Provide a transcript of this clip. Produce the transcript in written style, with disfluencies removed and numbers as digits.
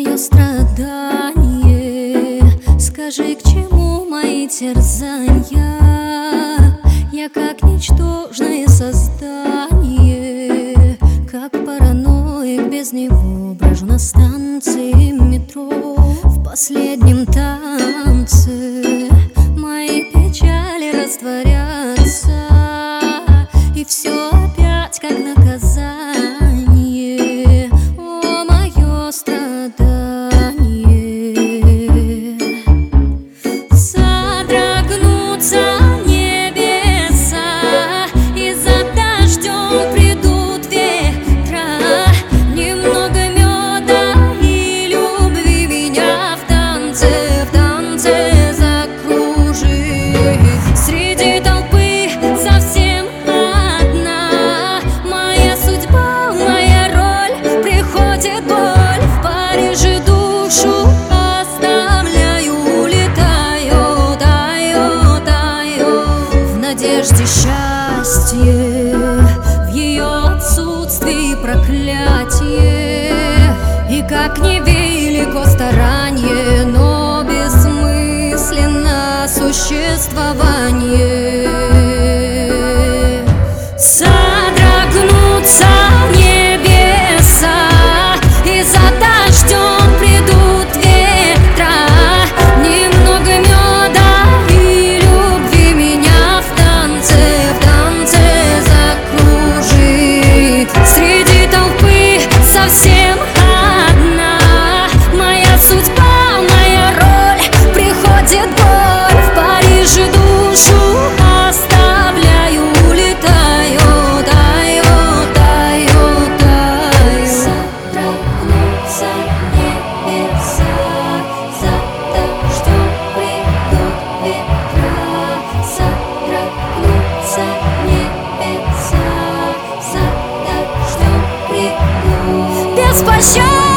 мое страдание, скажи, к чему мои терзания? Я как ничтожное создание, как параноик, без него брожу на станции метро. В последнем танце мои печали растворятся, и все опять как наказание. О, мое страдание! Содрогнутся небеса, и за дождем придут ветра. Немного меда и любви меня в танце закружи. Среди толпы совсем одна, моя судьба, моя роль, приходит боль. В Париже душу оставляю, улетаю, таю, в надежде счастье, в ее отсутствии проклятие. И как невелико старание, но бессмысленно существование. Содрогнутся небеса, и за дождем придут ветра. Немного меда и любви меня в танце закружи. Среди толпы совсем одна, моя судьба, моя роль, приходит боль. В Париже душу оставляю, улетаю, таю. Содрогнутся небеса, за дождем придут ветра. Содрогнутся небеса, за дождем придут. Без пощады